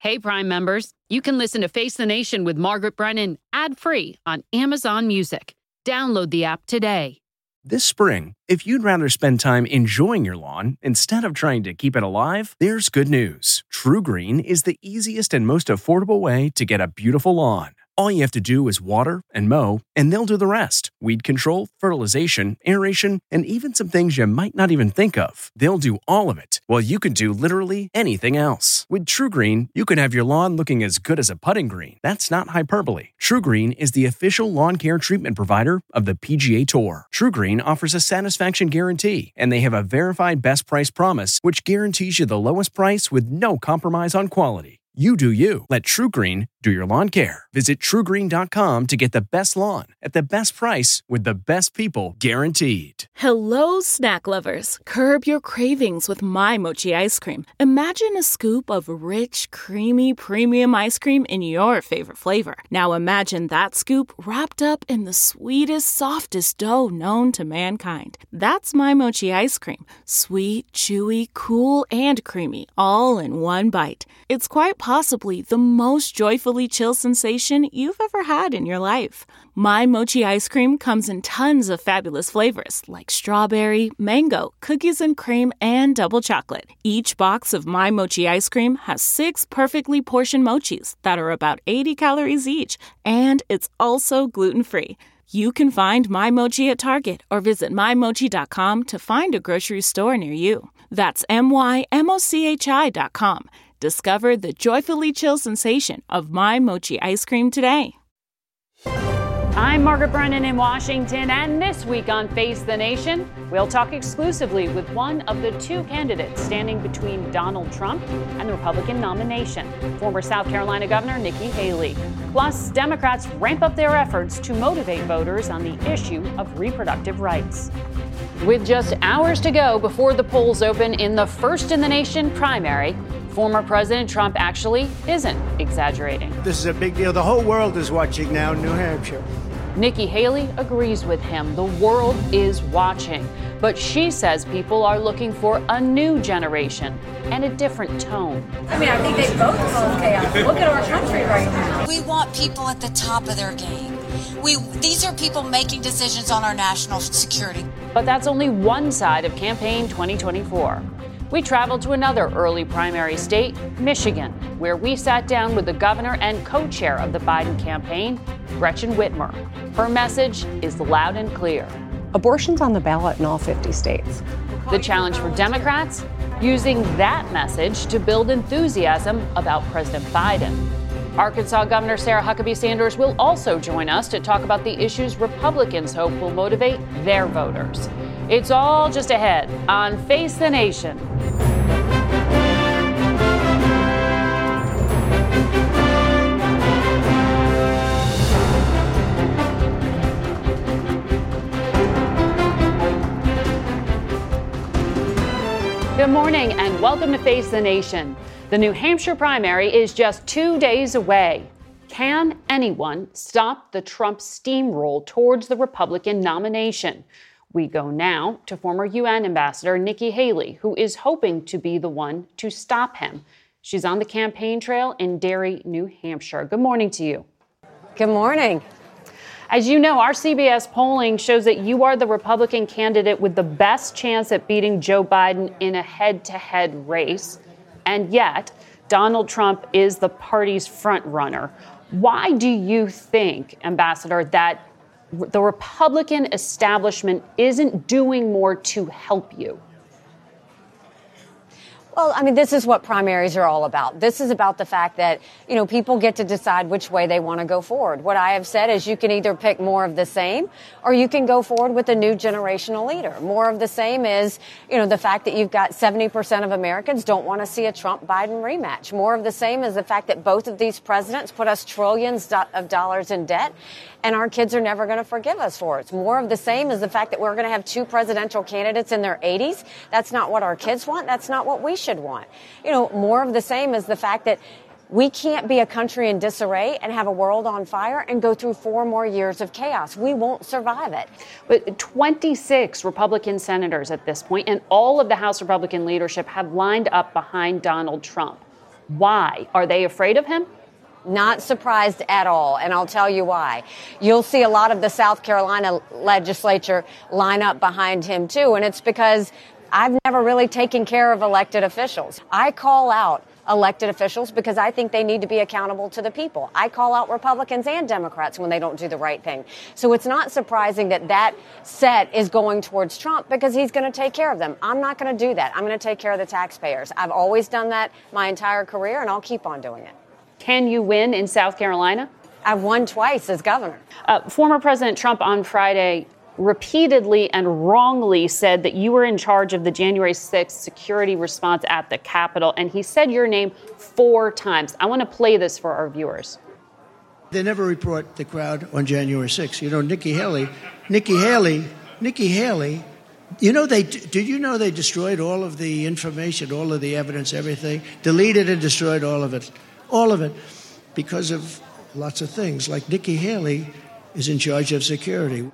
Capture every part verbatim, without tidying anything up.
Hey, Prime members, you can listen to Face the Nation with Margaret Brennan ad-free on Amazon Music. Download the app today. This spring, if you'd rather spend time enjoying your lawn instead of trying to keep it alive, there's good news. TruGreen is the easiest and most affordable way to get a beautiful lawn. All you have to do is water and mow, and they'll do the rest. Weed control, fertilization, aeration, and even some things you might not even think of. They'll do all of it, while you can do literally anything else. With TruGreen, you can have your lawn looking as good as a putting green. That's not hyperbole. TruGreen is the official lawn care treatment provider of the P G A Tour. TruGreen offers a satisfaction guarantee, and they have a verified best price promise, which guarantees you the lowest price with no compromise on quality. You do you. Let TruGreen do your lawn care. Visit True Green dot com to get the best lawn at the best price with the best people guaranteed. Hello, snack lovers. Curb your cravings with My Mochi ice cream. Imagine a scoop of rich, creamy, premium ice cream in your favorite flavor. Now imagine that scoop wrapped up in the sweetest, softest dough known to mankind. That's My Mochi ice cream. Sweet, chewy, cool, and creamy, all in one bite. It's quite possibly the most joyfully chill sensation you've ever had in your life. My Mochi ice cream comes in tons of fabulous flavors like strawberry, mango, cookies and cream, and double chocolate. Each box of My Mochi ice cream has six perfectly portioned mochis that are about eighty calories each, and it's also gluten-free. You can find My Mochi at Target or visit my mochi dot com to find a grocery store near you. That's M Y M O C H I dot com. Discover the joyfully chill sensation of My Mochi ice cream today. I'm Margaret Brennan in Washington, and this week on Face the Nation, we'll talk exclusively with one of the two candidates standing between Donald Trump and the Republican nomination, former South Carolina Governor Nikki Haley. Plus, Democrats ramp up their efforts to motivate voters on the issue of reproductive rights. With just hours to go before the polls open in the first-in-the-nation primary, former President Trump actually isn't exaggerating. This is a big deal. The whole world is watching now in New Hampshire. Nikki Haley agrees with him. The world is watching. But she says people are looking for a new generation and a different tone. I mean, I think they both cause chaos. Look at our country right now. We want people at the top of their game. We These are people making decisions on our national security. But that's only one side of campaign twenty twenty-four. We traveled to another early primary state, Michigan, where we sat down with the governor and co-chair of the Biden campaign, Gretchen Whitmer. Her message is loud and clear. Abortion's on the ballot in all fifty states. The challenge for Democrats, using that message to build enthusiasm about President Biden. Arkansas Governor Sarah Huckabee Sanders will also join us to talk about the issues Republicans hope will motivate their voters. It's all just ahead on Face the Nation. Good morning and welcome to Face the Nation. The New Hampshire primary is just two days away. Can anyone stop the Trump steamroll towards the Republican nomination? We go now to former U N Ambassador Nikki Haley, who is hoping to be the one to stop him. She's on the campaign trail in Derry, New Hampshire. Good morning to you. Good morning. As you know, our C B S polling shows that you are the Republican candidate with the best chance at beating Joe Biden in a head-to-head race. And yet, Donald Trump is the party's front runner. Why do you think, Ambassador, that the Republican establishment isn't doing more to help you? Well, I mean, this is what primaries are all about. This is about the fact that, you know, people get to decide which way they want to go forward. What I have said is you can either pick more of the same or you can go forward with a new generational leader. More of the same is, you know, the fact that you've got seventy percent of Americans don't want to see a Trump-Biden rematch. More of the same is the fact that both of these presidents put us trillions of dollars in debt, and our kids are never going to forgive us for it. More of the same is the fact that we're going to have two presidential candidates in their eighties. That's not what our kids want. That's not what we should want. You know, more of the same is the fact that we can't be a country in disarray and have a world on fire and go through four more years of chaos. We won't survive it. But twenty-six Republican senators at this point and all of the House Republican leadership have lined up behind Donald Trump. Why? Are they afraid of him? Not surprised at all, and I'll tell you why. You'll see a lot of the South Carolina legislature line up behind him, too, and it's because I've never really taken care of elected officials. I call out elected officials because I think they need to be accountable to the people. I call out Republicans and Democrats when they don't do the right thing. So it's not surprising that that set is going towards Trump because he's going to take care of them. I'm not going to do that. I'm going to take care of the taxpayers. I've always done that my entire career, and I'll keep on doing it. Can you win in South Carolina? I've won twice as governor. Uh, former President Trump on Friday repeatedly and wrongly said that you were in charge of the January sixth security response at the Capitol, and he said your name four times. I want to play this for our viewers. They never report the crowd on January sixth. You know, Nikki Haley, Nikki Haley, Nikki Haley, you know, they did you know they destroyed all of the information, all of the evidence, everything, deleted and destroyed all of it, all of it, because of lots of things. Like Nikki Haley is in charge of security.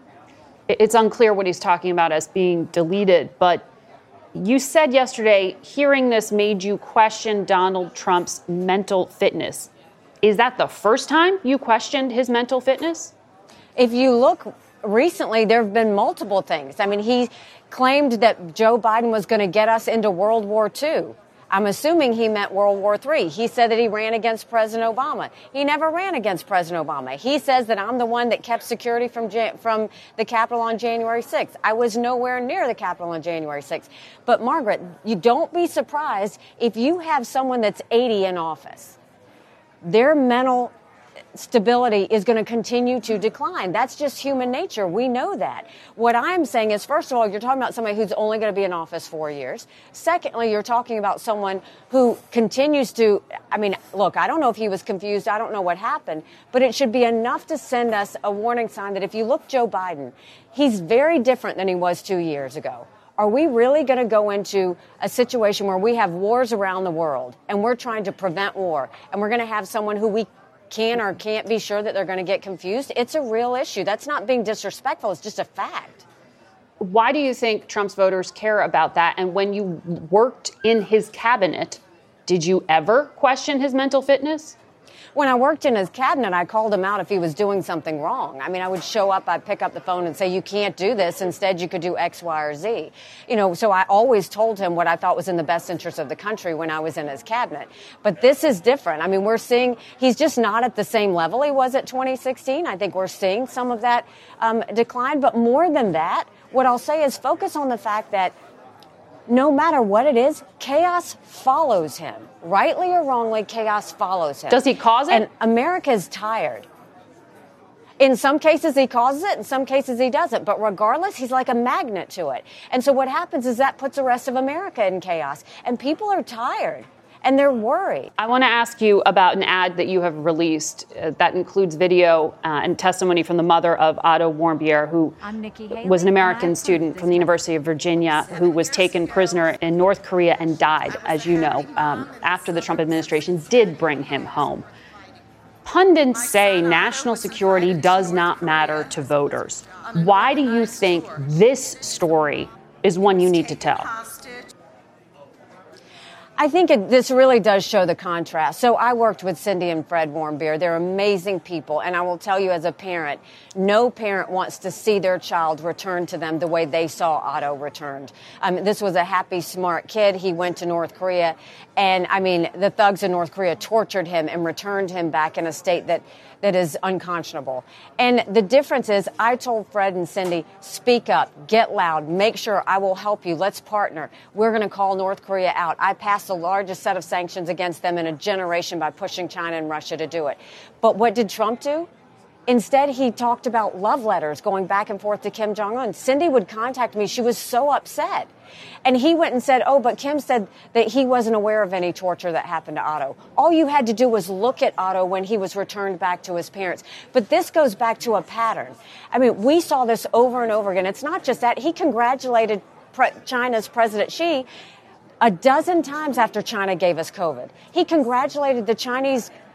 It's unclear what he's talking about as being deleted, but you said yesterday hearing this made you question Donald Trump's mental fitness. Is that the first time you questioned his mental fitness? If you look recently, there have been multiple things. I mean, he claimed that Joe Biden was going to get us into World War Two. I'm assuming he meant World War Three. He said that he ran against President Obama. He never ran against President Obama. He says that I'm the one that kept security from from the Capitol on January sixth. I was nowhere near the Capitol on January sixth. But, Margaret, you don't be surprised if you have someone that's eighty in office. Their mental stability is going to continue to decline. That's just human nature. We know that. What I'm saying is, first of all, you're talking about somebody who's only going to be in office four years. Secondly, you're talking about someone who continues to, I mean, look, I don't know if he was confused. I don't know what happened, but it should be enough to send us a warning sign that if you look Joe Biden, he's very different than he was two years ago. Are we really going to go into a situation where we have wars around the world and we're trying to prevent war and we're going to have someone who we can or can't be sure that they're going to get confused? It's a real issue. That's not being disrespectful. It's just a fact. Why do you think Trump's voters care about that? And when you worked in his cabinet, did you ever question his mental fitness? When I worked in his cabinet, I called him out if he was doing something wrong. I mean, I would show up, I'd pick up the phone and say, you can't do this. Instead, you could do X, Y, or Z. You know, so I always told him what I thought was in the best interest of the country when I was in his cabinet. But this is different. I mean, we're seeing he's just not at the same level he was at twenty sixteen. I think we're seeing some of that um, decline. But more than that, what I'll say is focus on the fact that no matter what it is, chaos follows him. Rightly or wrongly, chaos follows him. Does he cause it? And America is tired. In some cases, he causes it. In some cases, he doesn't. But regardless, he's like a magnet to it. And so what happens is that puts the rest of America in chaos. And people are tired. And they're worried. I want to ask you about an ad that you have released uh, that includes video uh, and testimony from the mother of Otto Warmbier, who was an American student from the University of Virginia who was taken prisoner in North Korea and died, as you know, um, after the Trump administration did bring him home. Pundits say national security does not matter to voters. Why do you think this story is one you need to tell? I think it, this really does show the contrast. So I worked with Cindy and Fred Warmbier. They're amazing people. And I will tell you as a parent, no parent wants to see their child return to them the way they saw Otto returned. Um, this was a happy, smart kid. He went to North Korea. And, I mean, the thugs in North Korea tortured him and returned him back in a state that that is unconscionable. And the difference is I told Fred and Cindy, speak up, get loud, make sure I will help you. Let's partner. We're going to call North Korea out. I passed the largest set of sanctions against them in a generation by pushing China and Russia to do it. But what did Trump do? Instead, he talked about love letters going back and forth to Kim Jong-un. Cindy would contact me. She was so upset. And he went and said, oh, but Kim said that he wasn't aware of any torture that happened to Otto. All you had to do was look at Otto when he was returned back to his parents. But this goes back to a pattern. I mean, we saw this over and over again. It's not just that. He congratulated pre- China's President Xi a dozen times after China gave us COVID. He congratulated the Chinese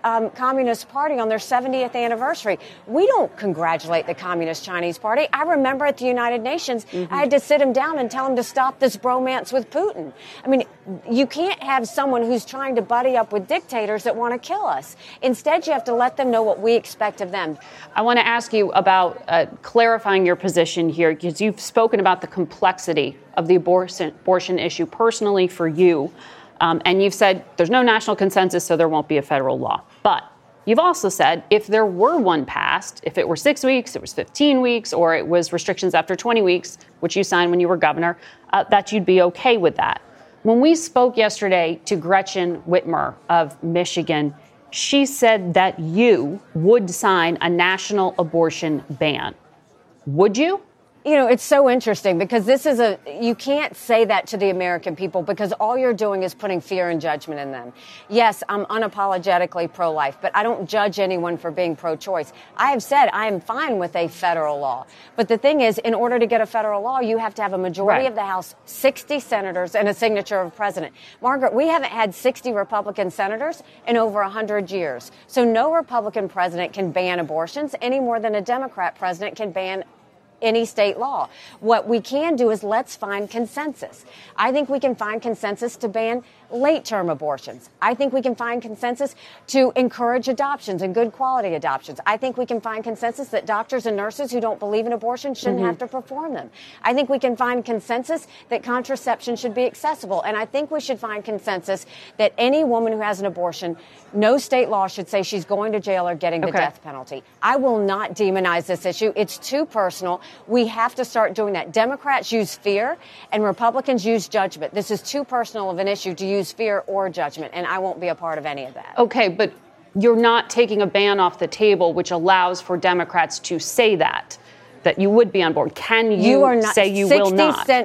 um, Communist Party on their seventieth anniversary. We don't congratulate the Communist Chinese Party. I remember at the United Nations, mm-hmm. I had to sit him down and tell him to stop this bromance with Putin. I mean, you can't have someone who's trying to buddy up with dictators that want to kill us. Instead, you have to let them know what we expect of them. I want to ask you about uh, clarifying your position here, because you've spoken about the complexity of the abortion, abortion issue personally for you. Um, and you've said there's no national consensus, so there won't be a federal law. But you've also said if there were one passed, if it were six weeks, it was fifteen weeks, or it was restrictions after twenty weeks, which you signed when you were governor, uh, that you'd be okay with that. When we spoke yesterday to Gretchen Whitmer of Michigan, she said that you would sign a national abortion ban. Would you? You know, it's so interesting because this is a, you can't say that to the American people because all you're doing is putting fear and judgment in them. Yes, I'm unapologetically pro-life, but I don't judge anyone for being pro-choice. I have said I am fine with a federal law. But the thing is, in order to get a federal law, you have to have a majority right. of the House, sixty senators, and a signature of a president. Margaret, we haven't had sixty Republican senators in over one hundred years. So no Republican president can ban abortions any more than a Democrat president can ban any state law. What we can do is let's find consensus. I think we can find consensus to ban late-term abortions. I think we can find consensus to encourage adoptions and good quality adoptions. I think we can find consensus that doctors and nurses who don't believe in abortion shouldn't mm-hmm. have to perform them. I think we can find consensus that contraception should be accessible. And I think we should find consensus that any woman who has an abortion, no state law should say she's going to jail or getting the okay. death penalty. I will not demonize this issue. It's too personal. We have to start doing that. Democrats use fear and Republicans use judgment. This is too personal of an issue to use fear or judgment, and I won't be a part of any of that. Okay, but you're not taking a ban off the table, which allows for Democrats to say that, that you would be on board. Can you, you are not, say you will not? Sen-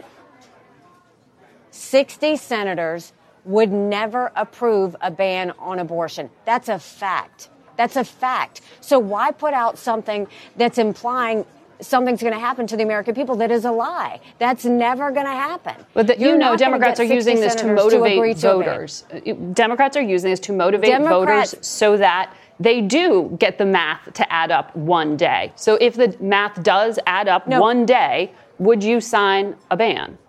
sixty senators would never approve a ban on abortion. That's a fact. That's a fact. So why put out something that's implying something's going to happen to the American people that is a lie? That's never going to happen. But the, you know, Democrats are using this to motivate to voters. Democrats are using this to motivate Democrats, voters so that they do get the math to add up one day. So if the math does add up no. one day, would you sign a ban?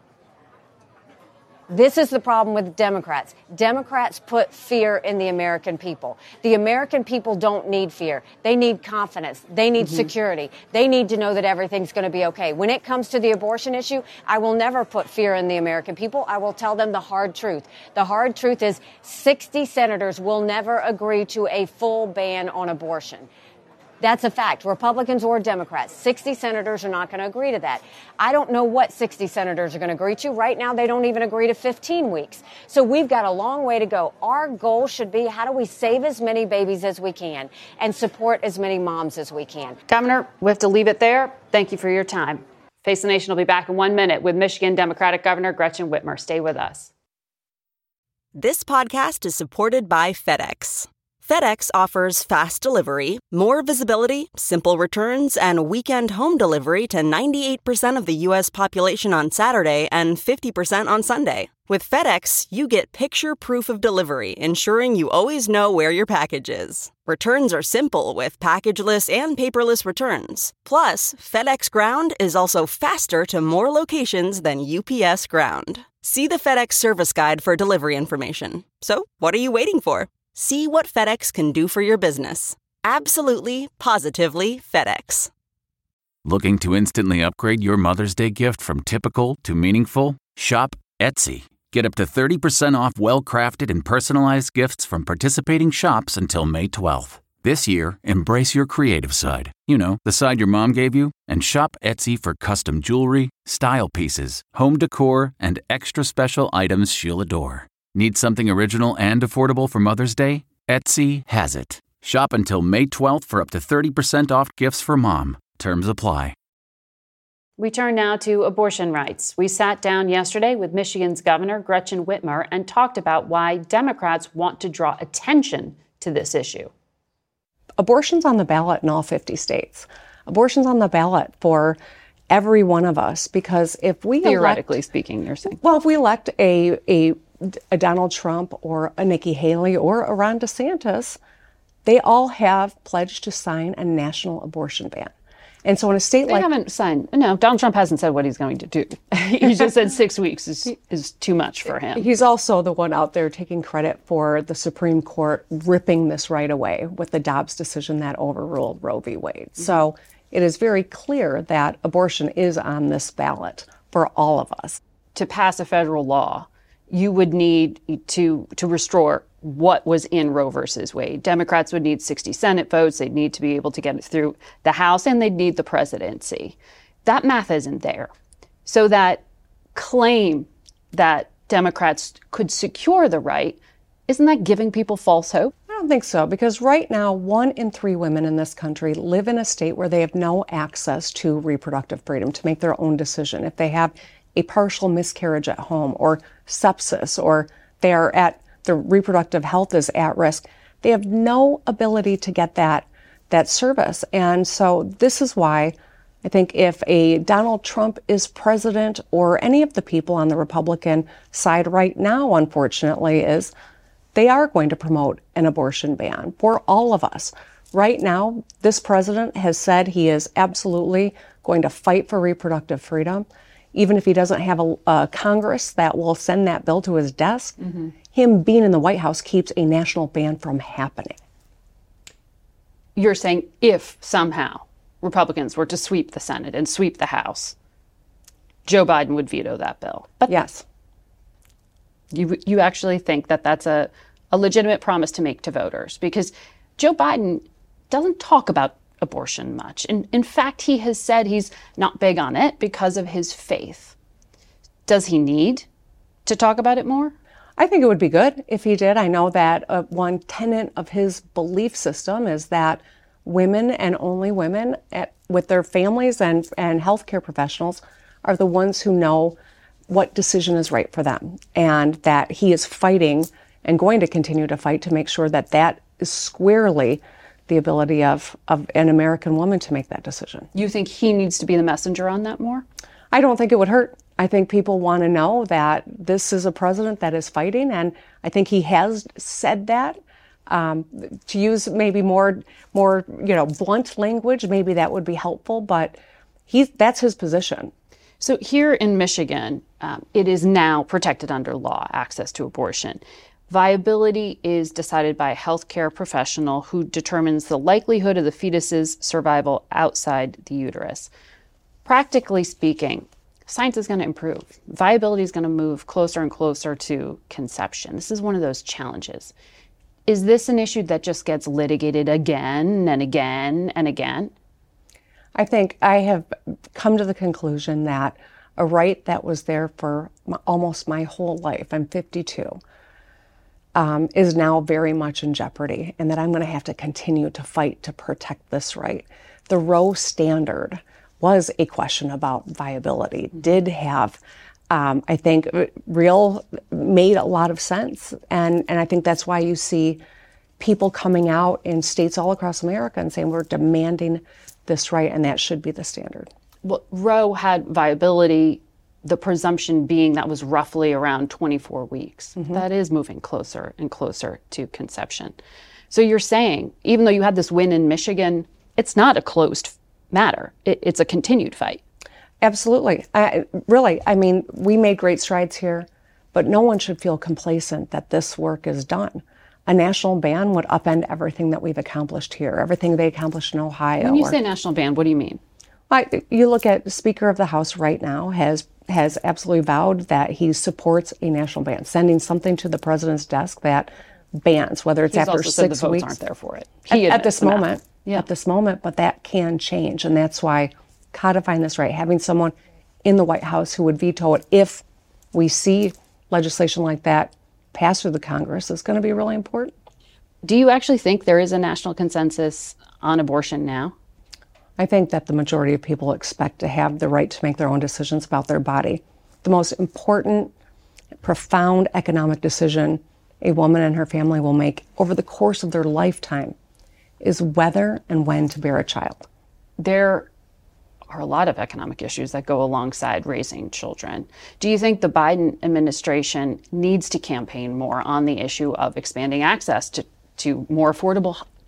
This is the problem with Democrats. Democrats put fear in the American people. The American people don't need fear. They need confidence. They need mm-hmm. security. They need to know that everything's going to be okay. When it comes to the abortion issue, I will never put fear in the American people. I will tell them the hard truth. The hard truth is sixty senators will never agree to a full ban on abortion. That's a fact. Republicans or Democrats, sixty senators are not going to agree to that. I don't know what sixty senators are going to agree to. Right now, they don't even agree to fifteen weeks. So we've got a long way to go. Our goal should be how do we save as many babies as we can and support as many moms as we can. Governor, we have to leave it there. Thank you for your time. Face the Nation will be back in one minute with Michigan Democratic Governor Gretchen Whitmer. Stay with us. This podcast is supported by FedEx. FedEx offers fast delivery, more visibility, simple returns, and weekend home delivery to ninety-eight percent of the U S population on Saturday and fifty percent on Sunday. With FedEx, you get picture proof of delivery, ensuring you always know where your package is. Returns are simple with packageless and paperless returns. Plus, FedEx Ground is also faster to more locations than U P S Ground. See the FedEx service guide for delivery information. So, what are you waiting for? See what FedEx can do for your business. Absolutely, positively FedEx. Looking to instantly upgrade your Mother's Day gift from typical to meaningful? Shop Etsy. Get up to thirty percent off well-crafted and personalized gifts from participating shops until May twelfth. This year, embrace your creative side. You know, the side your mom gave you. And shop Etsy for custom jewelry, style pieces, home decor, and extra special items she'll adore. Need something original and affordable for Mother's Day? Etsy has it. Shop until May twelfth for up to thirty percent off gifts for mom. Terms apply. We turn now to abortion rights. We sat down yesterday with Michigan's Governor Gretchen Whitmer and talked about why Democrats want to draw attention to this issue. Abortion's on the ballot in all fifty states. Abortion's on the ballot for every one of us because if we Theoretically elect, speaking, you're saying. Well, if we elect a, a, a Donald Trump or a Nikki Haley or a Ron DeSantis, they all have pledged to sign a national abortion ban. And so in a state they like... They haven't signed. No, Donald Trump hasn't said what he's going to do. He just said six weeks is, is too much for him. He's also the one out there taking credit for the Supreme Court ripping this right away with the Dobbs decision that overruled Roe v. Wade. Mm-hmm. So it is very clear that abortion is on this ballot for all of us. To pass a federal law, you would need to to restore what was in Roe versus Wade. Democrats would need sixty Senate votes. They'd need to be able to get it through the House, and they'd need the presidency. That math isn't there. So that claim that Democrats could secure the right, isn't that giving people false hope? I don't think so, because right now, one in three women in this country live in a state where they have no access to reproductive freedom to make their own decision. If they have a partial miscarriage at home, or sepsis, or they are at their reproductive health is at risk, they have no ability to get that that service. And so this is why I think if a Donald Trump is president, or any of the people on the Republican side right now, unfortunately, is they are going to promote an abortion ban for all of us. Right now, this president has said he is absolutely going to fight for reproductive freedom. Even if he doesn't have a, a Congress that will send that bill to his desk, mm-hmm. him being in the White House keeps a national ban from happening. You're saying if somehow Republicans were to sweep the Senate and sweep the House, Joe Biden would veto that bill. But yes. You, you actually think that that's a, a legitimate promise to make to voters? Because Joe Biden doesn't talk about abortion much. In, in fact, he has said he's not big on it because of his faith. Does he need to talk about it more? I think it would be good if he did. I know that uh, one tenet of his belief system is that women, and only women, at, with their families and, and healthcare professionals, are the ones who know what decision is right for them. And that he is fighting and going to continue to fight to make sure that that is squarely the ability of, of an American woman to make that decision. You think he needs to be the messenger on that more? I don't think it would hurt. I think people want to know that this is a president that is fighting, and I think he has said that. Um, to use maybe more, more, you know, blunt language, maybe that would be helpful, but he's, that's his position. So here in Michigan, um, it is now protected under law, access to abortion. Viability is decided by a healthcare professional who determines the likelihood of the fetus's survival outside the uterus. Practically speaking, science is going to improve. Viability is going to move closer and closer to conception. This is one of those challenges. Is this an issue that just gets litigated again and again and again? I think I have come to the conclusion that a right that was there for my, almost my whole life, I'm fifty-two, Um, is now very much in jeopardy, and that I'm going to have to continue to fight to protect this right. The Roe standard was a question about viability, did have, um, I think, real, made a lot of sense. And, and I think that's why you see people coming out in states all across America and saying we're demanding this right, and that should be the standard. Well, Roe had viability, the presumption being that was roughly around twenty-four weeks. Mm-hmm. That is moving closer and closer to conception. So you're saying, even though you had this win in Michigan, it's not a closed matter. It, it's a continued fight. Absolutely. I, really, I mean, we made great strides here, but no one should feel complacent that this work is done. A national ban would upend everything that we've accomplished here, everything they accomplished in Ohio. When you or, say national ban, what do you mean? I, you look at the Speaker of the House right now has has absolutely vowed that he supports a national ban, sending something to the president's desk that bans, whether it's He's after also six said the votes weeks. Aren't there for it. At, at this moment, yeah. at this moment, but that can change, and that's why codifying this right, having someone in the White House who would veto it if we see legislation like that pass through the Congress is going to be really important. Do you actually think there is a national consensus on abortion now? I think that the majority of people expect to have the right to make their own decisions about their body. The most important, profound economic decision a woman and her family will make over the course of their lifetime is whether and when to bear a child. There are a lot of economic issues that go alongside raising children. Do you think the Biden administration needs to campaign more on the issue of expanding access to, to more affordable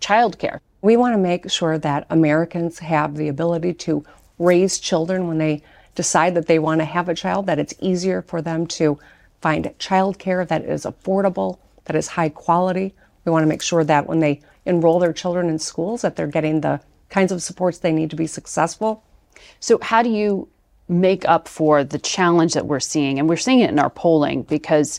childcare. We want to make sure that Americans have the ability to raise children when they decide that they want to have a child, that it's easier for them to find childcare that is affordable, that is high quality. We want to make sure that when they enroll their children in schools, that they're getting the kinds of supports they need to be successful. So how do you make up for the challenge that we're seeing? And we're seeing it in our polling because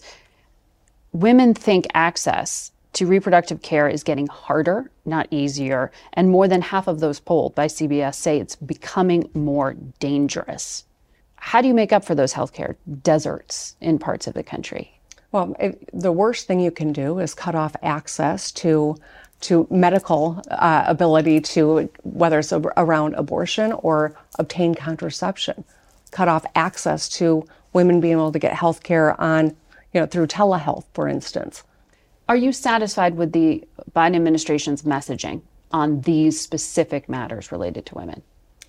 women think access to reproductive care is getting harder, not easier. And more than half of those polled by C B S say it's becoming more dangerous. How do you make up for those healthcare deserts in parts of the country? Well, it, the worst thing you can do is cut off access to to medical uh, ability to, whether it's around abortion or obtain contraception. Cut off access to women being able to get health care on, you know, through telehealth, for instance. Are you satisfied with the Biden administration's messaging on these specific matters related to women?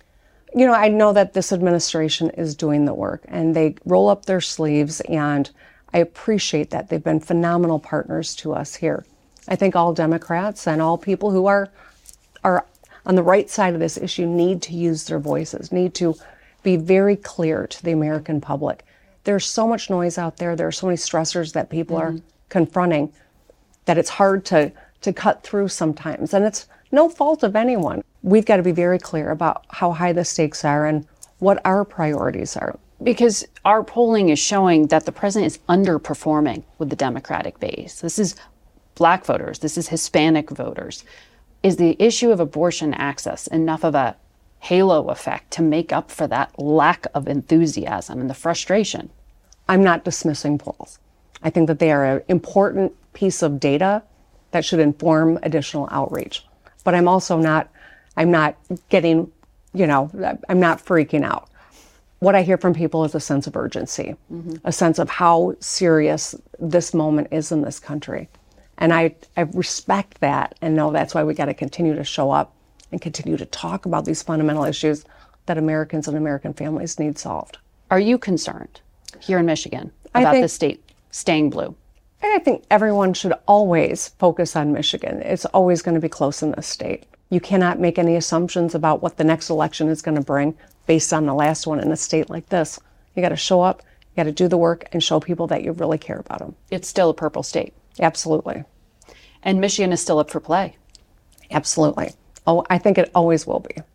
You know, I know that this administration is doing the work and they roll up their sleeves, and I appreciate that. They've been phenomenal partners to us here. I think all Democrats and all people who are are on the right side of this issue need to use their voices, need to be very clear to the American public. There's so much noise out there. There are so many stressors that people mm-hmm. are confronting that it's hard to, to cut through sometimes. And it's no fault of anyone. We've got to be very clear about how high the stakes are and what our priorities are. Because our polling is showing that the president is underperforming with the Democratic base. This is Black voters. This is Hispanic voters. Is the issue of abortion access enough of a halo effect to make up for that lack of enthusiasm and the frustration? I'm not dismissing polls. I think that they are an important piece of data that should inform additional outreach. But I'm also not, I'm not getting, you know, I'm not freaking out. What I hear from people is a sense of urgency, mm-hmm. a sense of how serious this moment is in this country. And I, I respect that and know that's why we got to continue to show up and continue to talk about these fundamental issues that Americans and American families need solved. Are you concerned here in Michigan about think, the state staying blue? I think everyone should always focus on Michigan. It's always going to be close in this state. You cannot make any assumptions about what the next election is going to bring based on the last one in a state like this. You got to show up, you got to do the work, and show people that you really care about them. It's still a purple state. Absolutely. And Michigan is still up for play. Absolutely. Oh, I think it always will be.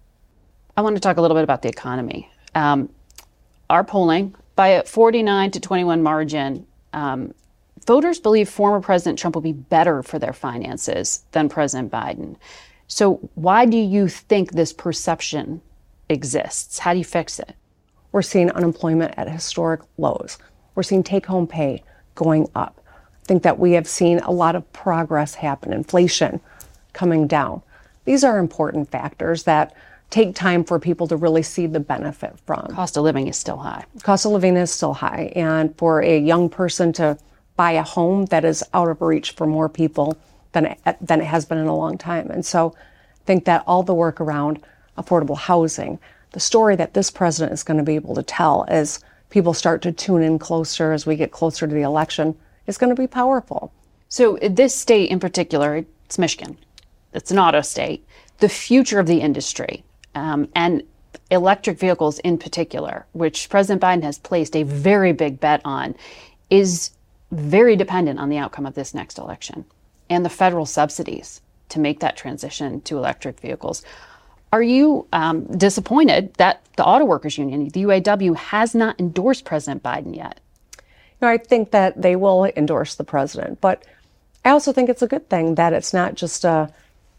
I want to talk a little bit about the economy. Um, our polling, by a forty-nine to twenty-one margin, um, voters believe former President Trump will be better for their finances than President Biden. So why do you think this perception exists? How do you fix it? We're seeing unemployment at historic lows. We're seeing take-home pay going up. I think that we have seen a lot of progress happen, inflation coming down. These are important factors that take time for people to really see the benefit from. Cost of living is still high. Cost of living is still high. And for a young person to buy a home, that is out of reach for more people than it, than it has been in a long time. And so I think that all the work around affordable housing, the story that this president is going to be able to tell as people start to tune in closer as we get closer to the election is going to be powerful. So this state in particular, it's Michigan. It's an auto state. The future of the industry um, and electric vehicles in particular, which President Biden has placed a very big bet on, is very dependent on the outcome of this next election and the federal subsidies to make that transition to electric vehicles. Are you um, disappointed that the Auto Workers Union, the U A W, has not endorsed President Biden yet? You know, I think that they will endorse the president, but I also think it's a good thing that it's not just a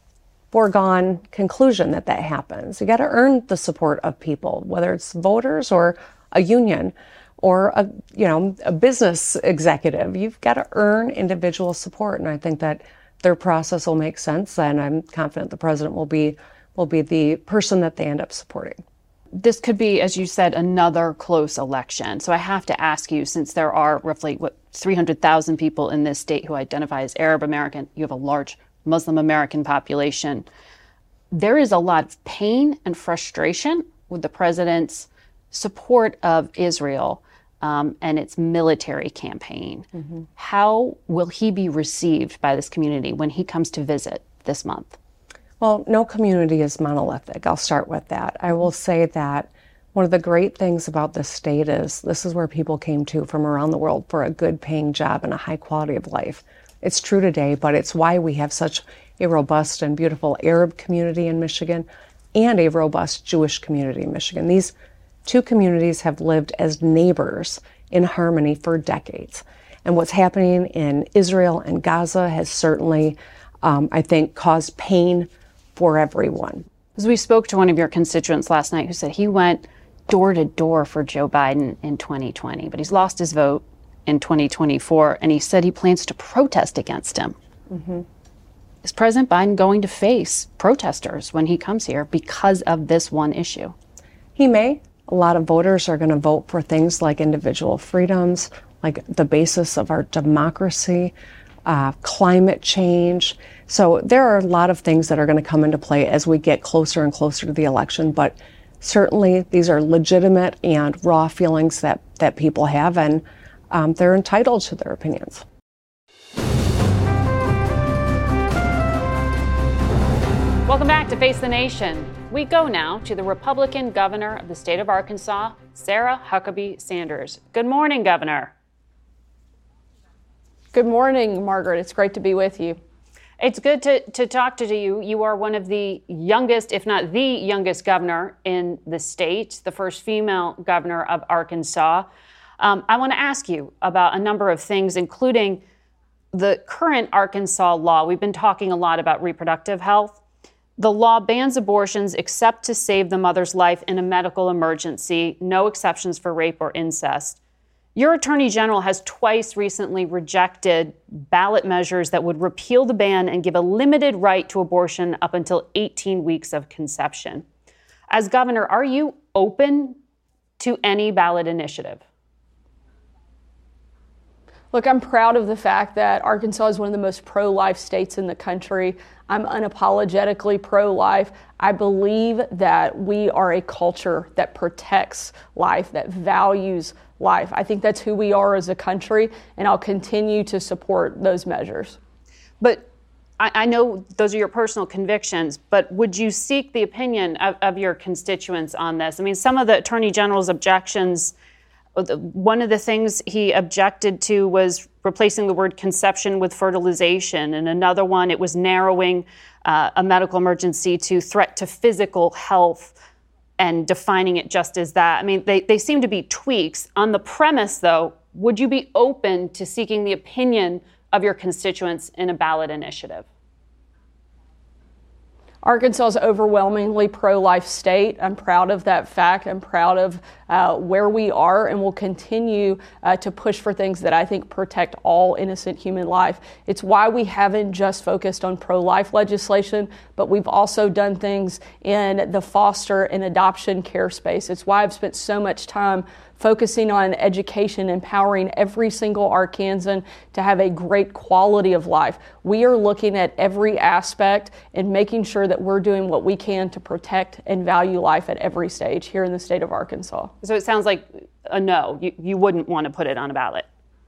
foregone conclusion that that happens. You got to earn the support of people, whether it's voters or a union or a, you know, a business executive. You've got to earn individual support, and I think that their process will make sense, and I'm confident the president will be will be the person that they end up supporting. This could be, as you said, another close election. So I have to ask you, since there are roughly what three hundred thousand people in this state who identify as Arab American, you have a large Muslim American population. There is a lot of pain and frustration with the president's support of Israel um, and its military campaign. Mm-hmm. How will he be received by this community when he comes to visit this month? Well, no community is monolithic. I'll start with that. I will say that one of the great things about this state is this is where people came to from around the world for a good paying job and a high quality of life. It's true today, but it's why we have such a robust and beautiful Arab community in Michigan and a robust Jewish community in Michigan. These two communities have lived as neighbors in harmony for decades. And what's happening in Israel and Gaza has certainly, um, I think, caused pain for everyone. As we spoke to one of your constituents last night who said he went door to door for Joe Biden in twenty twenty, but he's lost his vote in twenty twenty-four, and he said he plans to protest against him. Mm-hmm. Is President Biden going to face protesters when he comes here because of this one issue? He may. A lot of voters are going to vote for things like individual freedoms, like the basis of our democracy, uh, climate change. So there are a lot of things that are going to come into play as we get closer and closer to the election. But certainly these are legitimate and raw feelings that, that people have, and um, they're entitled to their opinions. Welcome back to Face the Nation. We go now to the Republican governor of the state of Arkansas, Sarah Huckabee Sanders. Good morning, Governor. Good morning, Margaret. It's great to be with you. It's good to, to talk to you. You are one of the youngest, if not the youngest governor in the state, the first female governor of Arkansas. Um, I want to ask you about a number of things, including the current Arkansas law. We've been talking a lot about reproductive health. The law bans abortions except to save the mother's life in a medical emergency, no exceptions for rape or incest. Your attorney general has twice recently rejected ballot measures that would repeal the ban and give a limited right to abortion up until eighteen weeks of conception. As governor, are you open to any ballot initiative? Look, I'm proud of the fact that Arkansas is one of the most pro-life states in the country. I'm unapologetically pro-life. I believe that we are a culture that protects life, that values life. I think that's who we are as a country, and I'll continue to support those measures. But I, I know those are your personal convictions, but would you seek the opinion of, of your constituents on this? I mean, some of the Attorney General's objections, one of the things he objected to was replacing the word conception with fertilization. And another one, it was narrowing uh, a medical emergency to threat to physical health and defining it just as that. I mean, they, they seem to be tweaks. On the premise, though, would you be open to seeking the opinion of your constituents in a ballot initiative? Arkansas is overwhelmingly pro-life state. I'm proud of that fact. I'm proud of uh, where we are, and will continue uh, to push for things that I think protect all innocent human life. It's why we haven't just focused on pro-life legislation, but we've also done things in the foster and adoption care space. It's why I've spent so much time focusing on education, empowering every single Arkansan to have a great quality of life. We are looking at every aspect and making sure that we're doing what we can to protect and value life at every stage here in the state of Arkansas. So it sounds like a no. You, you wouldn't want to put it on a ballot.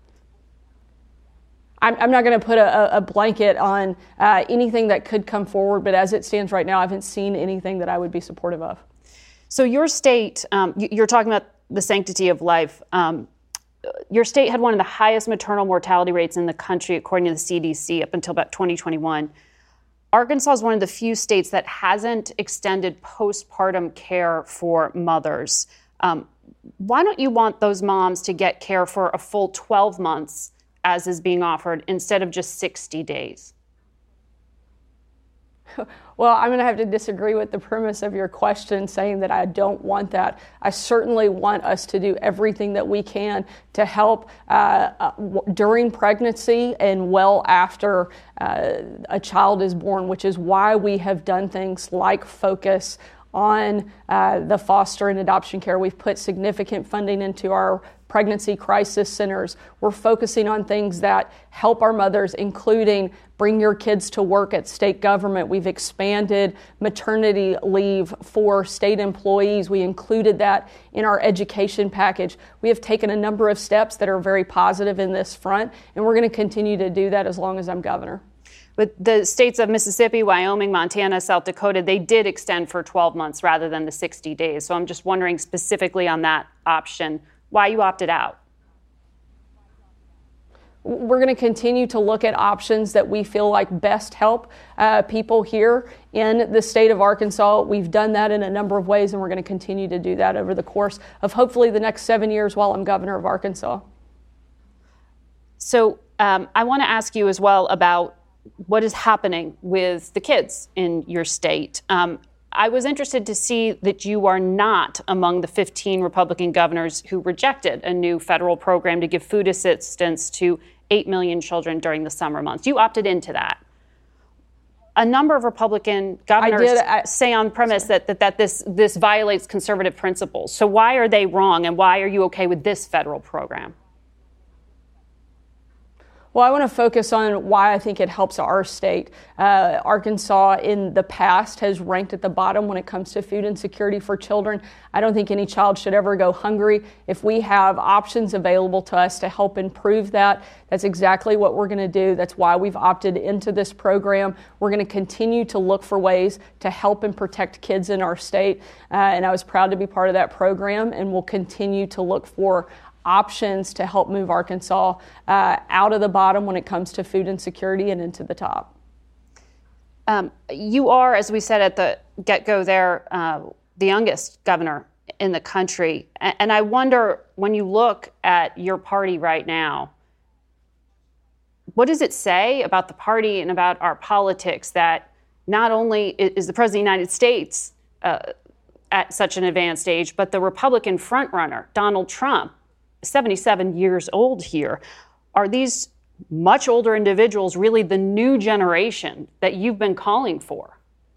I'm, I'm not going to put a, a blanket on uh, anything that could come forward, but as it stands right now, I haven't seen anything that I would be supportive of. So your state, um, you're talking about the sanctity of life. Um, your state had one of the highest maternal mortality rates in the country, according to the C D C, up until about twenty twenty-one. Arkansas is one of the few states that hasn't extended postpartum care for mothers. Um, why don't you want those moms to get care for a full twelve months, as is being offered, instead of just sixty days? Well, I'm going to have to disagree with the premise of your question, saying that I don't want that. I certainly want us to do everything that we can to help uh, uh, w- during pregnancy and well after uh, a child is born, which is why we have done things like focus on uh, the foster and adoption care. We've put significant funding into our pregnancy crisis centers. We're focusing on things that help our mothers, including bring your kids to work at state government. We've expanded maternity leave for state employees. We included that in our education package. We have taken a number of steps that are very positive in this front, and we're going to continue to do that as long as I'm governor. But the states of Mississippi, Wyoming, Montana, South Dakota, they did extend for twelve months rather than the sixty days. So I'm just wondering specifically on that option, why you opted out. We're going to continue to look at options that we feel like best help uh, people here in the state of Arkansas. We've done that in a number of ways, and we're going to continue to do that over the course of hopefully the next seven years while I'm governor of Arkansas. So um, I want to ask you as well about what is happening with the kids in your state. Um, I was interested to see that you are not among the fifteen Republican governors who rejected a new federal program to give food assistance to eight million children during the summer months. You opted into that. A number of Republican governors I did, I, say on premise that, that, that this, this violates conservative principles. So why are they wrong, and why are you okay with this federal program? Well, I want to focus on why I think it helps our state. Uh, Arkansas in the past has ranked at the bottom when it comes to food insecurity for children. I don't think any child should ever go hungry. If we have options available to us to help improve that, that's exactly what we're going to do. That's why we've opted into this program. We're going to continue to look for ways to help and protect kids in our state. Uh, and I was proud to be part of that program, and we'll continue to look for options to help move Arkansas uh, out of the bottom when it comes to food insecurity and into the top. Um, you are, as we said at the get-go there, uh, the youngest governor in the country. And I wonder, when you look at your party right now, what does it say about the party and about our politics that not only is the President of the United States uh, at such an advanced age, but the Republican frontrunner, Donald Trump, seventy-seven years old here. Are these much older individuals really the new generation that you've been calling for?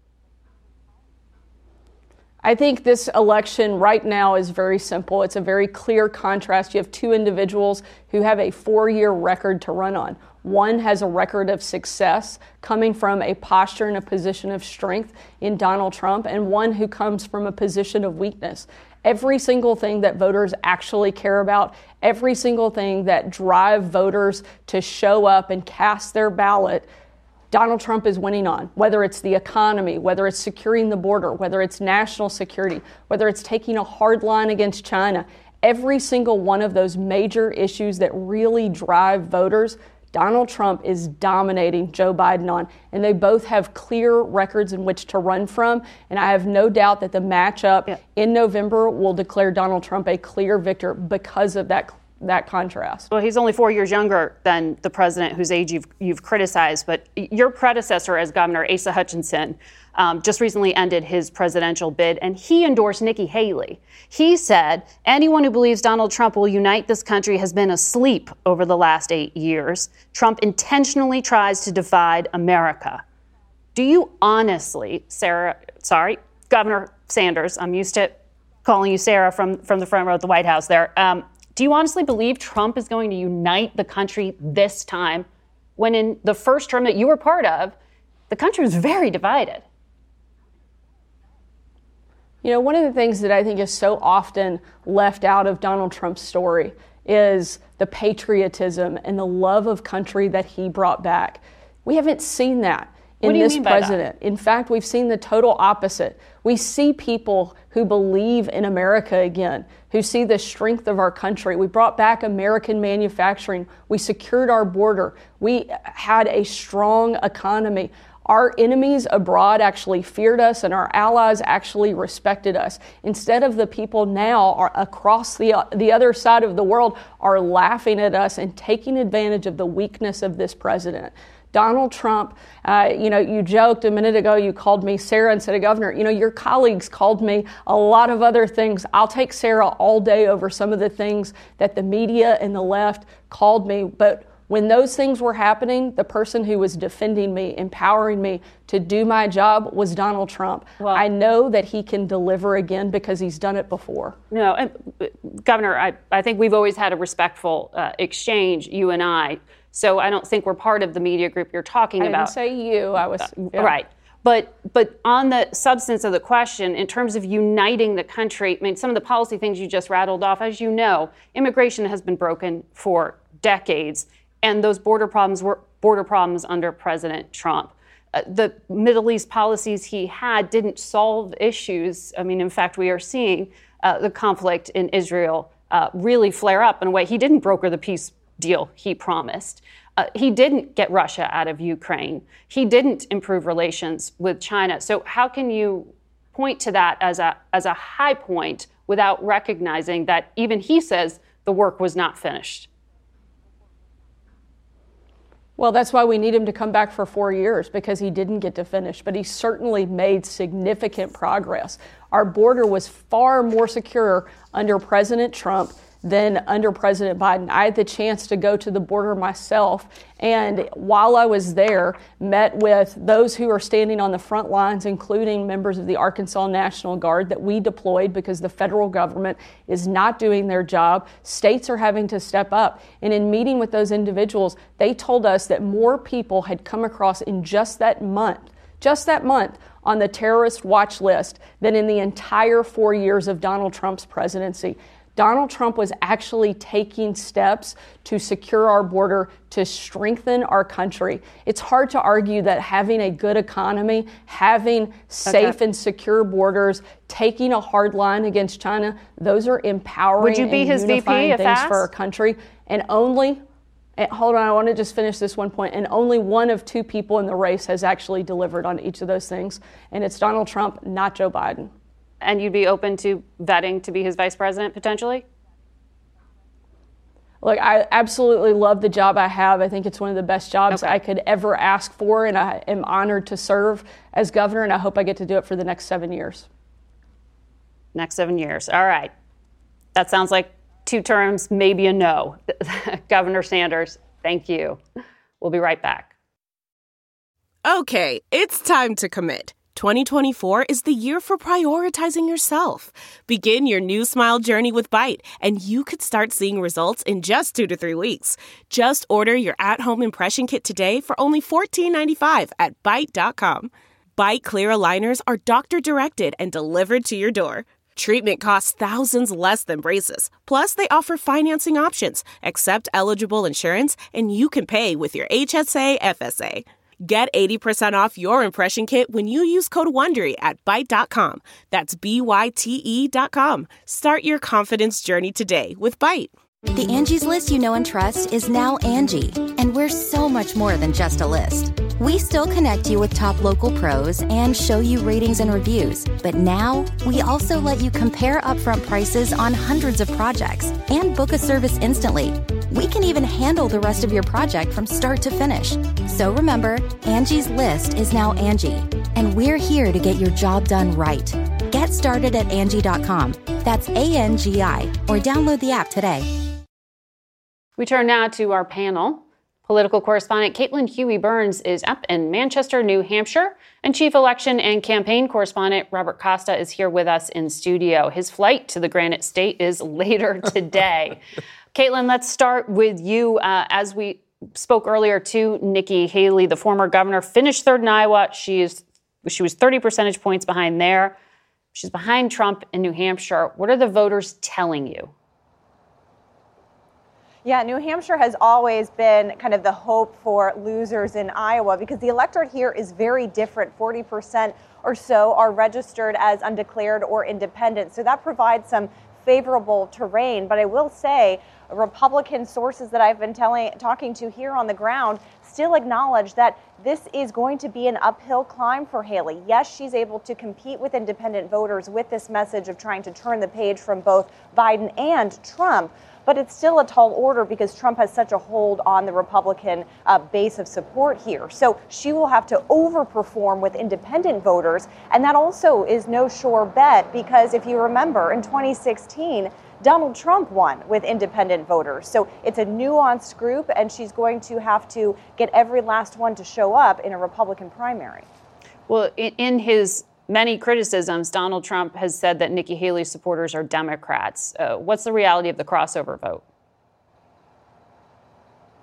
I think this election right now is very simple. It's a very clear contrast. You have two individuals who have a four-year record to run on. One has a record of success coming from a posture and a position of strength in Donald Trump, and one who comes from a position of weakness. Every single thing that voters actually care about, every single thing that drive voters to show up and cast their ballot, Donald Trump is winning on, whether it's the economy, whether it's securing the border, whether it's national security, whether it's taking a hard line against China. Every single one of those major issues that really drive voters, Donald Trump is dominating Joe Biden on, and they both have clear records in which to run from. And I have no doubt that the matchup yeah. in November will declare Donald Trump a clear victor because of that that contrast. Well, he's only four years younger than the president whose age you've, you've criticized, but your predecessor as governor, Asa Hutchinson, um, just recently ended his presidential bid, and he endorsed Nikki Haley. He said, anyone who believes Donald Trump will unite this country has been asleep over the last eight years. Trump intentionally tries to divide America. Do you honestly, Sarah, sorry, Governor Sanders, I'm used to calling you Sarah from, from the front row at the White House there, um, do you honestly believe Trump is going to unite the country this time, when in the first term that you were part of, the country was very divided? You know, one of the things that I think is so often left out of Donald Trump's story is the patriotism and the love of country that he brought back. We haven't seen that in this president. In fact, we've seen the total opposite. We see people who believe in America again, who see the strength of our country. We brought back American manufacturing. We secured our border. We had a strong economy. Our enemies abroad actually feared us, and our allies actually respected us. Instead of the people now are across the, the other side of the world are laughing at us and taking advantage of the weakness of this president. Donald Trump, uh, you know, you joked a minute ago, you called me Sarah instead of governor. You know, your colleagues called me a lot of other things. I'll take Sarah all day over some of the things that the media and the left called me. But when those things were happening, the person who was defending me, empowering me to do my job was Donald Trump. Well, I know that he can deliver again because he's done it before. No, and, uh, Governor, I, I think we've always had a respectful uh, exchange, you and I. So I don't think we're part of the media group you're talking I about. I didn't say you. I was yeah. Right. But but on the substance of the question, in terms of uniting the country, I mean, some of the policy things you just rattled off, as you know, immigration has been broken for decades. and those border problems were border problems under President Trump. Uh, the Middle East policies he had didn't solve issues. I mean, in fact, we are seeing uh, the conflict in Israel uh, really flare up in a way. He didn't broker the peace deal he promised. Uh, he didn't get Russia out of Ukraine. He didn't improve relations with China. So how can you point to that as a as a high point without recognizing that even he says the work was not finished? Well, that's why we need him to come back for four years, because he didn't get to finish, but he certainly made significant progress. Our border was far more secure under President Trump than under President Biden. I had the chance to go to the border myself, and while I was there, met with those who are standing on the front lines, including members of the Arkansas National Guard that we deployed because the federal government is not doing their job. States are having to step up. And in meeting with those individuals, they told us that more people had come across in just that month, just that month, on the terrorist watch list than in the entire four years of Donald Trump's presidency. Donald Trump was actually taking steps to secure our border, to strengthen our country. It's hard to argue that having a good economy, having safe okay. and secure borders, taking a hard line against China, those are empowering Would you be and his unifying V P if things asked? for our country. And only, and hold on, I want to just finish this one point. And only one of two people in the race has actually delivered on each of those things. And it's Donald Trump, not Joe Biden. And you'd be open to vetting to be his vice president potentially? Look, I absolutely love the job I have. I think it's one of the best jobs okay. I could ever ask for, and I am honored to serve as governor, and I hope I get to do it for the next seven years. Next seven years. All right. That sounds like two terms, maybe a no. Governor Sanders, thank you. We'll be right back. Okay, it's time to commit. twenty twenty-four is the year for prioritizing yourself. Begin your new smile journey with Byte, and you could start seeing results in just two to three weeks. Just order your at-home impression kit today for only fourteen ninety-five at byte dot com. Byte clear aligners are doctor-directed and delivered to your door. Treatment costs thousands less than braces. Plus, they offer financing options, accept eligible insurance, and you can pay with your H S A F S A. Get eighty percent off your impression kit when you use code WONDERY at byte dot com. That's B Y T E dot com. Start your confidence journey today with Byte. The Angie's List you know and trust is now Angie, and we're so much more than just a list. We still connect you with top local pros and show you ratings and reviews, but now we also let you compare upfront prices on hundreds of projects and book a service instantly. We can even handle the rest of your project from start to finish. So remember, Angie's List is now Angie, and we're here to get your job done right. Get started at Angie dot com. That's A N G I, or download the app today. We turn now to our panel. Political correspondent Caitlin Huey-Burns is up in Manchester, New Hampshire, and chief election and campaign correspondent Robert Costa is here with us in studio. His flight to the Granite State is later today. Caitlin, let's start with you. Uh, as we spoke earlier to Nikki Haley, the former governor, finished third in Iowa. She is she was thirty percentage points behind there. She's behind Trump in New Hampshire. What are the voters telling you? Yeah, New Hampshire has always been kind of the hope for losers in Iowa because the electorate here is very different. forty percent or so are registered as undeclared or independent. So that provides some favorable terrain. But I will say Republican sources that I've been telling, talking to here on the ground still acknowledge that this is going to be an uphill climb for Haley. Yes, she's able to compete with independent voters with this message of trying to turn the page from both Biden and Trump. But it's still a tall order because Trump has such a hold on the Republican uh, base of support here. So she will have to overperform with independent voters. And that also is no sure bet because if you remember, in twenty sixteen, Donald Trump won with independent voters. So it's a nuanced group, and she's going to have to get every last one to show up in a Republican primary. Well, in, in his many criticisms, Donald Trump has said that Nikki Haley's supporters are Democrats. Uh, what's the reality of the crossover vote?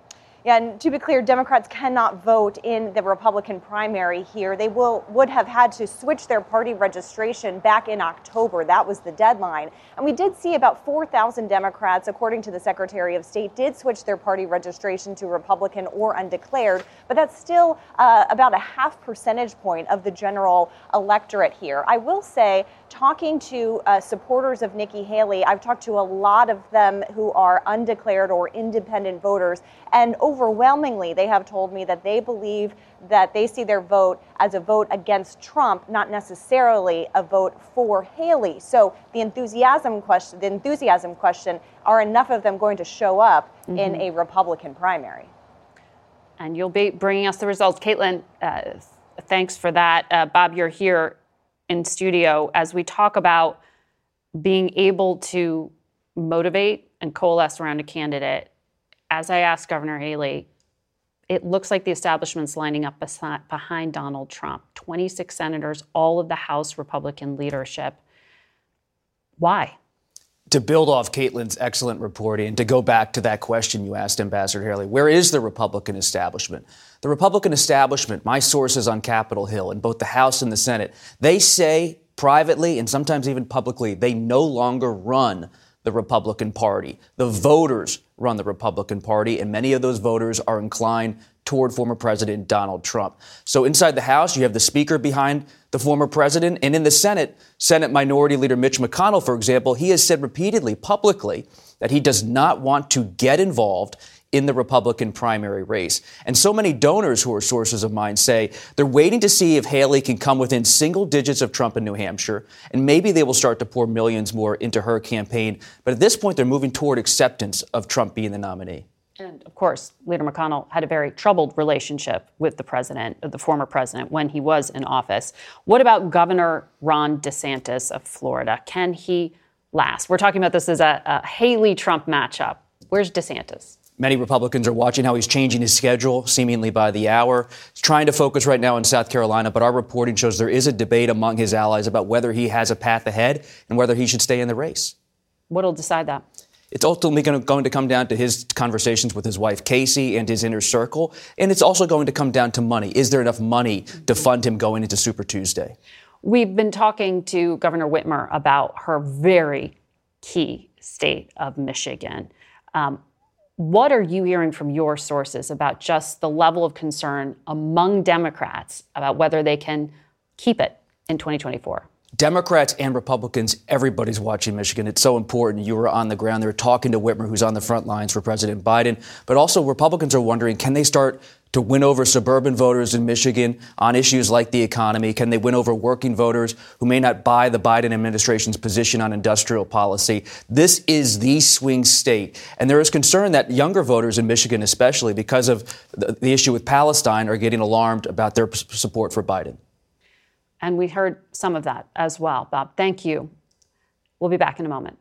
Yeah, and to be clear, Democrats cannot vote in the Republican primary here. They will would have had to switch their party registration back in October. That was the deadline. And we did see about four thousand Democrats, according to the Secretary of State, did switch their party registration to Republican or undeclared. But that's still uh, about a half percentage point of the general electorate here. I will say, talking to uh, supporters of Nikki Haley, I've talked to a lot of them who are undeclared or independent voters, and overwhelmingly they have told me that they believe that they see their vote as a vote against Trump, not necessarily a vote for Haley. So the enthusiasm question, the enthusiasm question, are enough of them going to show up mm-hmm. in a Republican primary? And you'll be bringing us the results. Caitlin, uh, thanks for that. Uh, Bob, you're here in studio as we talk about being able to motivate and coalesce around a candidate. As I asked Governor Haley, it looks like the establishment's lining up beside, behind Donald Trump. twenty-six senators, all of the House Republican leadership. Why? To build off Caitlin's excellent reporting and to go back to that question you asked Ambassador Haley, where is the Republican establishment? The Republican establishment, my sources on Capitol Hill in both the House and the Senate, they say privately and sometimes even publicly, they no longer run the Republican Party. The voters run the Republican Party, and many of those voters are inclined toward former President Donald Trump. So inside the House, you have the Speaker behind the former president, and in the Senate, Senate Minority Leader Mitch McConnell, for example, he has said repeatedly, publicly, that he does not want to get involved in the Republican primary race. And so many donors who are sources of mine say they're waiting to see if Haley can come within single digits of Trump in New Hampshire, and maybe they will start to pour millions more into her campaign. But at this point, they're moving toward acceptance of Trump being the nominee. And of course, Leader McConnell had a very troubled relationship with the president, the former president, when he was in office. What about Governor Ron DeSantis of Florida? Can he last? We're talking about this as a, a Haley-Trump matchup. Where's DeSantis? Many Republicans are watching how he's changing his schedule, seemingly by the hour. He's trying to focus right now in South Carolina, but our reporting shows there is a debate among his allies about whether he has a path ahead and whether he should stay in the race. What'll decide that? It's ultimately going to come down to his conversations with his wife, Casey, and his inner circle. And it's also going to come down to money. Is there enough money to fund him going into Super Tuesday? We've been talking to Governor Whitmer about her very key state of Michigan. Um, What are you hearing from your sources about just the level of concern among Democrats about whether they can keep it in twenty twenty-four? Democrats and Republicans, everybody's watching Michigan. It's so important. You were on the ground there talking to Whitmer, who's on the front lines for President Biden. But also Republicans are wondering, can they start to win over suburban voters in Michigan on issues like the economy? Can they win over working voters who may not buy the Biden administration's position on industrial policy? This is the swing state. And there is concern that younger voters in Michigan, especially because of the, the issue with Palestine, are getting alarmed about their p- support for Biden. And we heard some of that as well. Bob, thank you. We'll be back in a moment.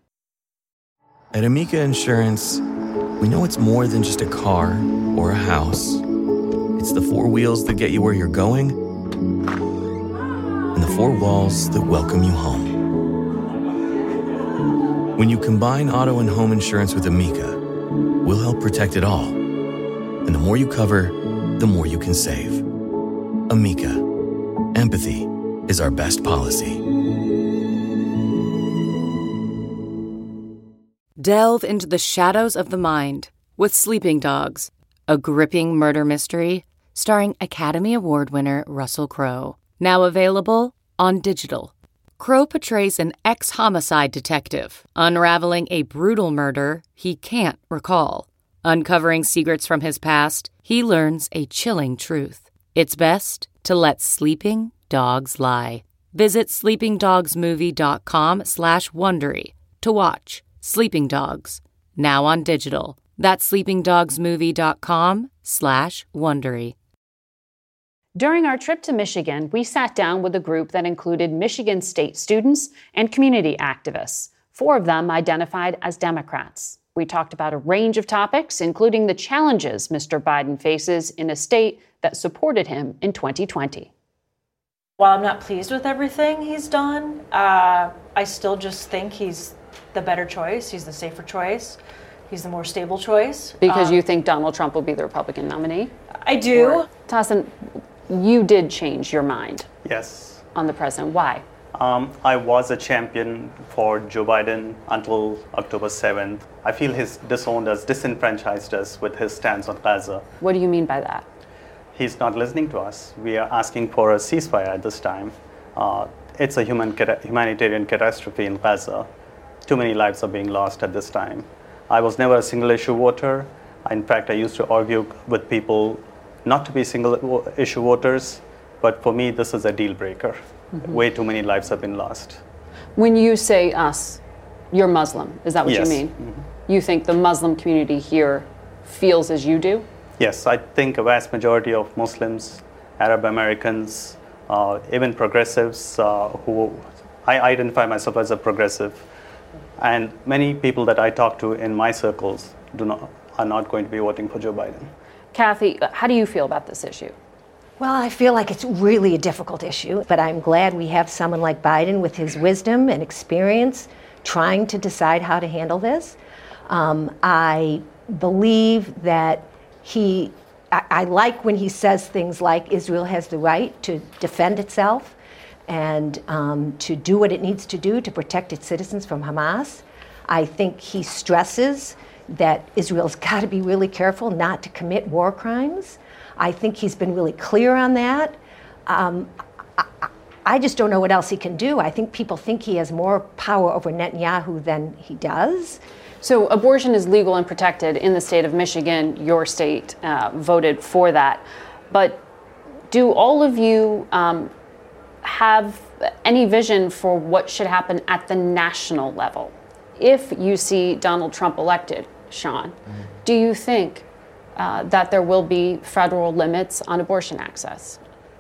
At Amica Insurance, we know it's more than just a car or a house. It's the four wheels that get you where you're going and the four walls that welcome you home. When you combine auto and home insurance with Amica, we'll help protect it all. And the more you cover, the more you can save. Amica. Empathy is our best policy. Delve into the shadows of the mind with Sleeping Dogs, a gripping murder mystery starring Academy Award winner Russell Crowe. Now available on digital. Crowe portrays an ex-homicide detective unraveling a brutal murder he can't recall. Uncovering secrets from his past, he learns a chilling truth. It's best to let sleeping dogs lie. Visit sleepingdogsmovie.com slash Wondery to watch Sleeping Dogs, now on digital. That's sleepingdogsmovie.com slash Wondery. During our trip to Michigan, we sat down with a group that included Michigan State students and community activists. Four of them identified as Democrats. We talked about a range of topics, including the challenges Mister Biden faces in a state that supported him in twenty twenty. While I'm not pleased with everything he's done, uh, I still just think he's the better choice. He's the safer choice. He's the more stable choice. Because um, you think Donald Trump will be the Republican nominee? I do. Or, Tahsin, you did change your mind. Yes. On the president. Why? Um, I was a champion for Joe Biden until October seventh. I feel he's disowned us, disenfranchised us with his stance on Gaza. What do you mean by that? He's not listening to us. We are asking for a ceasefire at this time. Uh, it's a human humanitarian catastrophe in Gaza. Too many lives are being lost at this time. I was never a single issue voter. In fact, I used to argue with people not to be single issue voters, but for me, this is a deal breaker. Mm-hmm. Way too many lives have been lost. When you say us, you're Muslim. Is that what yes. you mean? Mm-hmm. You think the Muslim community here feels as you do? Yes, I think a vast majority of Muslims, Arab Americans, uh, even progressives, uh, who I identify myself as a progressive, and many people that I talk to in my circles do not are not going to be voting for Joe Biden. Kathy, how do you feel about this issue? Well, I feel like it's really a difficult issue, but I'm glad we have someone like Biden with his wisdom and experience trying to decide how to handle this. Um, I believe that he, I, I like when he says things like Israel has the right to defend itself and um, to do what it needs to do to protect its citizens from Hamas. I think he stresses that Israel's got to be really careful not to commit war crimes. I think he's been really clear on that. Um, I, I just don't know what else he can do. I think people think he has more power over Netanyahu than he does. So abortion is legal and protected in the state of Michigan. Your state uh, voted for that. But do all of you um, have any vision for what should happen at the national level? If you see Donald Trump elected, Sean, mm-hmm. do you think Uh, that there will be federal limits on abortion access?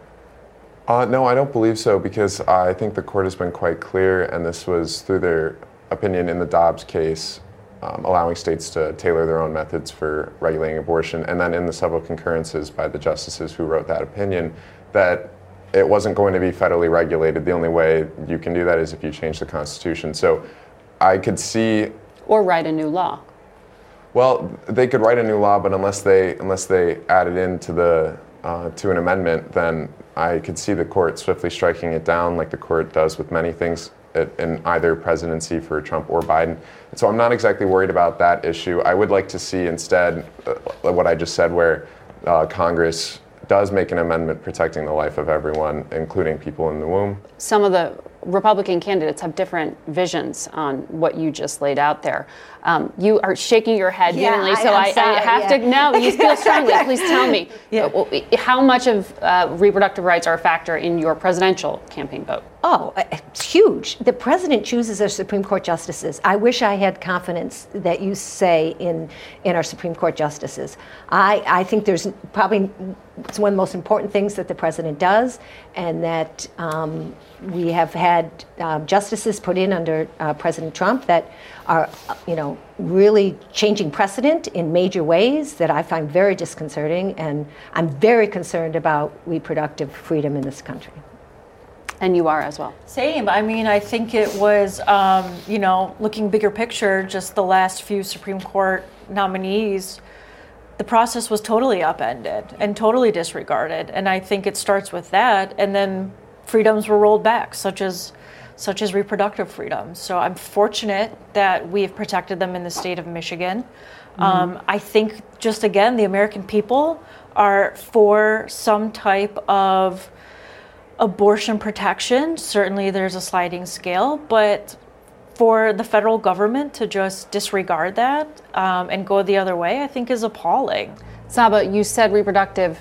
Uh, no, I don't believe so, because I think the court has been quite clear, and this was through their opinion in the Dobbs case, um, allowing states to tailor their own methods for regulating abortion, and then in the several concurrences by the justices who wrote that opinion, that it wasn't going to be federally regulated. The only way you can do that is if you change the Constitution. So I could see... Or write a new law. Well, they could write a new law, but unless they unless they add it into the uh, to an amendment, then I could see the court swiftly striking it down, like the court does with many things in either presidency for Trump or Biden. And so I'm not exactly worried about that issue. I would like to see instead uh, what I just said, where uh, Congress does make an amendment protecting the life of everyone, including people in the womb. Some of the Republican candidates have different visions on what you just laid out there. Um, you are shaking your head yeah, vehemently, so I, I, sorry, I have yeah. to know. You feel strongly. Please tell me yeah. how much of uh, reproductive rights are a factor in your presidential campaign vote? Oh, it's huge. The president chooses our Supreme Court justices. I wish I had confidence that you say in in our Supreme Court justices. I, I think there's probably it's one of the most important things that the president does, and that um, we have had um, justices put in under uh, President Trump that are, you know, really changing precedent in major ways that I find very disconcerting, and I'm very concerned about reproductive freedom in this country. And you are as well. Same. I mean, I think it was, um, you know, looking bigger picture, just the last few Supreme Court nominees, the process was totally upended and totally disregarded. And I think it starts with that. And then freedoms were rolled back, such as such as reproductive freedoms. So I'm fortunate that we have protected them in the state of Michigan. Mm-hmm. Um, I think, just again, the American people are for some type of abortion protection. Certainly there's a sliding scale, but for the federal government to just disregard that um, and go the other way, I think is appalling. Saba, you said reproductive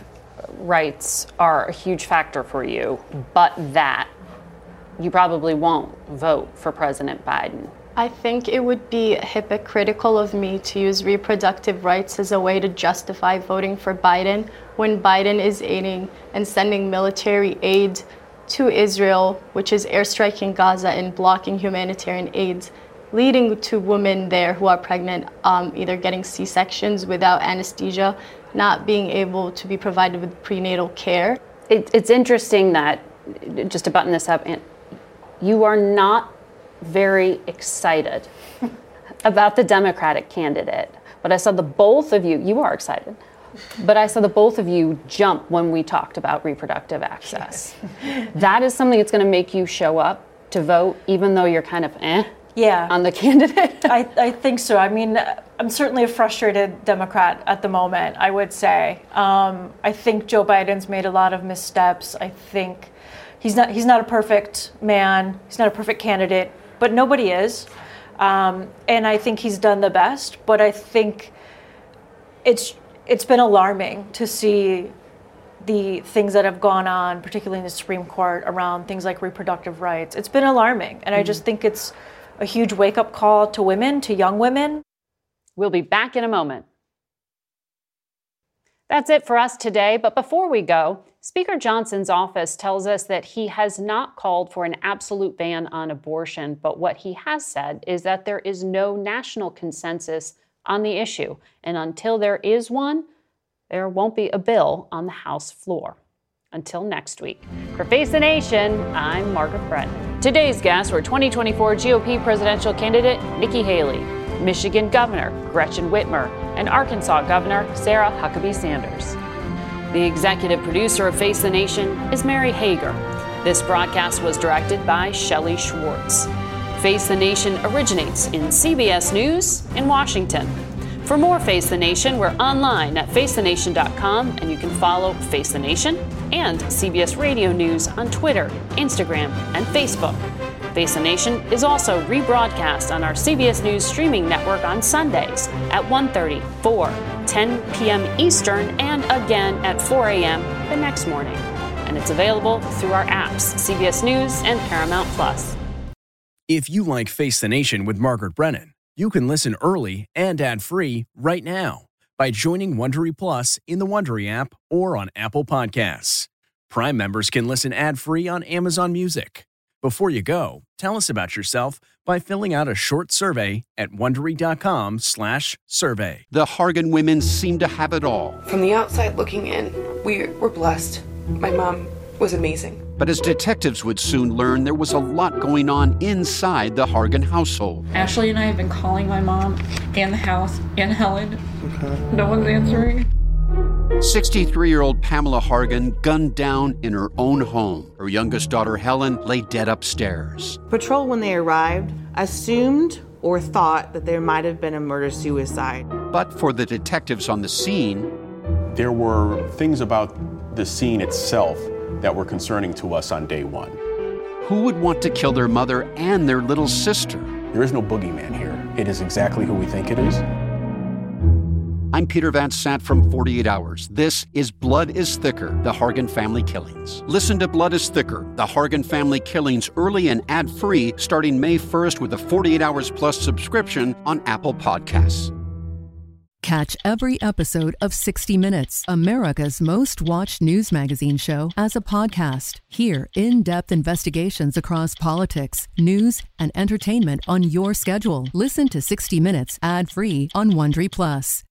rights are a huge factor for you, but that you probably won't vote for President Biden. I think it would be hypocritical of me to use reproductive rights as a way to justify voting for Biden when Biden is aiding and sending military aid to Israel, which is airstriking Gaza and blocking humanitarian aid, leading to women there who are pregnant, um, either getting C-sections without anesthesia, not being able to be provided with prenatal care. It, it's interesting that, just to button this up, you are not very excited about the Democratic candidate. but I saw the both of you, you are excited, but I saw the both of you jump when we talked about reproductive access. That is something that's going to make you show up to vote, even though you're kind of eh yeah. on the candidate? I, I think so. I mean, I'm certainly a frustrated Democrat at the moment, I would say. Um, I think Joe Biden's made a lot of missteps. I think he's not he's not a perfect man. He's not a perfect candidate, but nobody is. Um, and I think he's done the best, but I think it's it's been alarming to see the things that have gone on, particularly in the Supreme Court, around things like reproductive rights. It's been alarming, and mm-hmm. I just think it's a huge wake-up call to women, to young women. We'll be back in a moment. That's it for us today, but before we go, Speaker Johnson's office tells us that he has not called for an absolute ban on abortion, but what he has said is that there is no national consensus on the issue, and until there is one, there won't be a bill on the House floor. Until next week. For Face the Nation, I'm Margaret Brennan. Today's guests were twenty twenty-four G O P presidential candidate Nikki Haley, Michigan Governor Gretchen Whitmer, and Arkansas Governor Sarah Huckabee Sanders. The executive producer of Face the Nation is Mary Hager. This broadcast was directed by Shelley Schwartz. Face the Nation originates in C B S News in Washington. For more Face the Nation, we're online at face the nation dot com, and you can follow Face the Nation and C B S Radio News on Twitter, Instagram, and Facebook. Face the Nation is also rebroadcast on our C B S News streaming network on Sundays at one thirty, four, ten p.m. Eastern, and again at four a.m. the next morning. And it's available through our apps, C B S News and Paramount Plus. If you like Face the Nation with Margaret Brennan, you can listen early and ad-free right now by joining Wondery Plus in the Wondery app or on Apple Podcasts. Prime members can listen ad-free on Amazon Music. Before you go, tell us about yourself by filling out a short survey at Wondery.com slash survey. The Hargan women seem to have it all. From the outside looking in, we were blessed. My mom was amazing. But as detectives would soon learn, there was a lot going on inside the Hargan household. Ashley and I have been calling my mom and the house and Helen. Okay. No one's answering. sixty-three-year-old Pamela Hargan gunned down in her own home. Her youngest daughter, Helen, lay dead upstairs. Patrol, when they arrived, assumed or thought that there might have been a murder-suicide. But for the detectives on the scene, there were things about the scene itself that were concerning to us on day one. Who would want to kill their mother and their little sister? There is no boogeyman here. It is exactly who we think it is. I'm Peter Van Sant from forty-eight hours. This is Blood is Thicker, the Hargan Family Killings. Listen to Blood is Thicker, the Hargan Family Killings early and ad-free starting May first with a forty-eight hours Plus subscription on Apple Podcasts. Catch every episode of sixty minutes, America's most watched news magazine show, as a podcast. Hear in-depth investigations across politics, news, and entertainment on your schedule. Listen to sixty minutes ad-free on Wondery Plus.